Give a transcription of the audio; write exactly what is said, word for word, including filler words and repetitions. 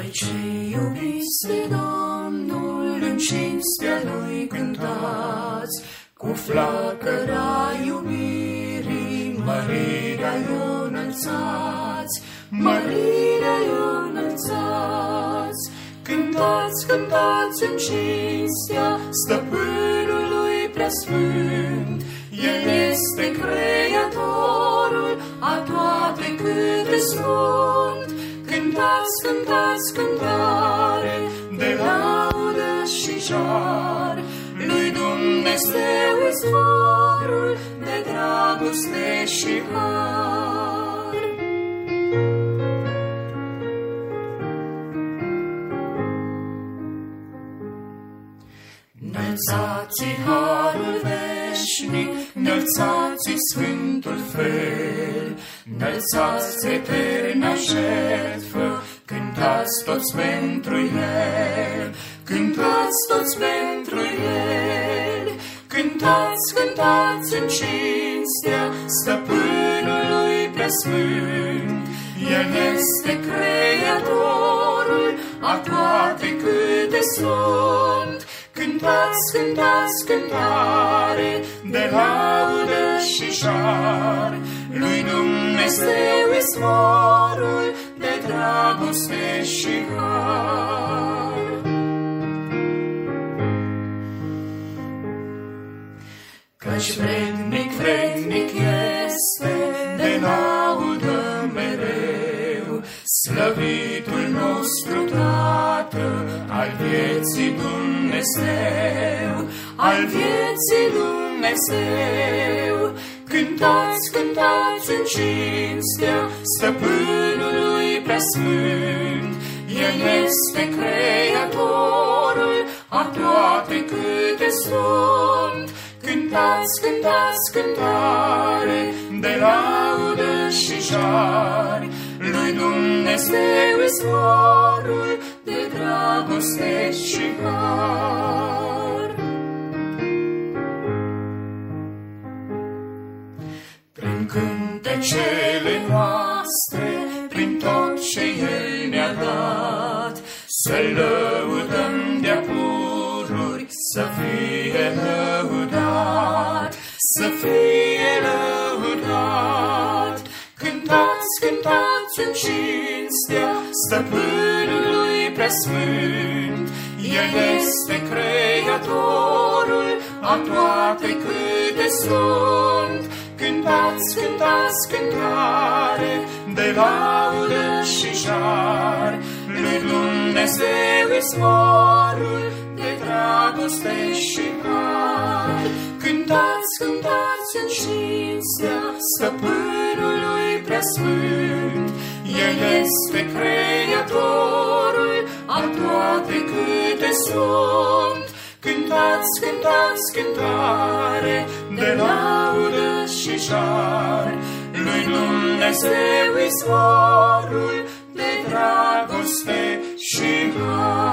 Voi cei iubiți de Domnul, în cinstea Lui cântați, cu flacăra iubirii, mărirea-i înălțați, mărirea-i înălțați. Cântați, cântați în cinstea Stăpânului preasfânt, El este Creatorul a toate câte sunt. Cântați, cântați cântare de laudă și jar, lui Dumnezeu izvorul de dragoste și har. Înălțați harul veșnic, înălțați sfântul fel, înălțați eterna jertfă, cântați toți pentru El, cântați toți pentru El. Cântați, cântați în cinstea Stăpânului preasfânt, El este Creatorul a toate câte sunt. Cântați, cântați cântare de laudă și jar, lui Dumnezeu izvorul de dragoste și har. Căci vrednic, vrednic este de laudă mereu, slăvitul nostru Tată, al vieții Dumnezeu, al vieții Dumnezeu. Cântați, cântați în cinstea Stăpânului preasfânt, El este Creatorul a toate câte sunt. Cântați, cântați cântare de laudă și jar, lui Dumnezeu izvorul de dragoste și har. Prin cântecele noastre, prin tot ce El ne-a dat, să-L lăudăm de-a pururi, să fie lăudat, să fie lăudat. Cântați, cântați în cinstea Stăpânului preasfânt, El este Creatorul a toate câte sunt. Cântați, cântați cântare de laudă și jar, lui Dumnezeu izvorul de dragoste și har. Cântați, cântați în cinstea Stăpânului preasfânt, El este Creatorul a toate câte sunt. Cântați, cântați cântare de laudă și jar, lui Dumnezeu izvorul de dragoste și har.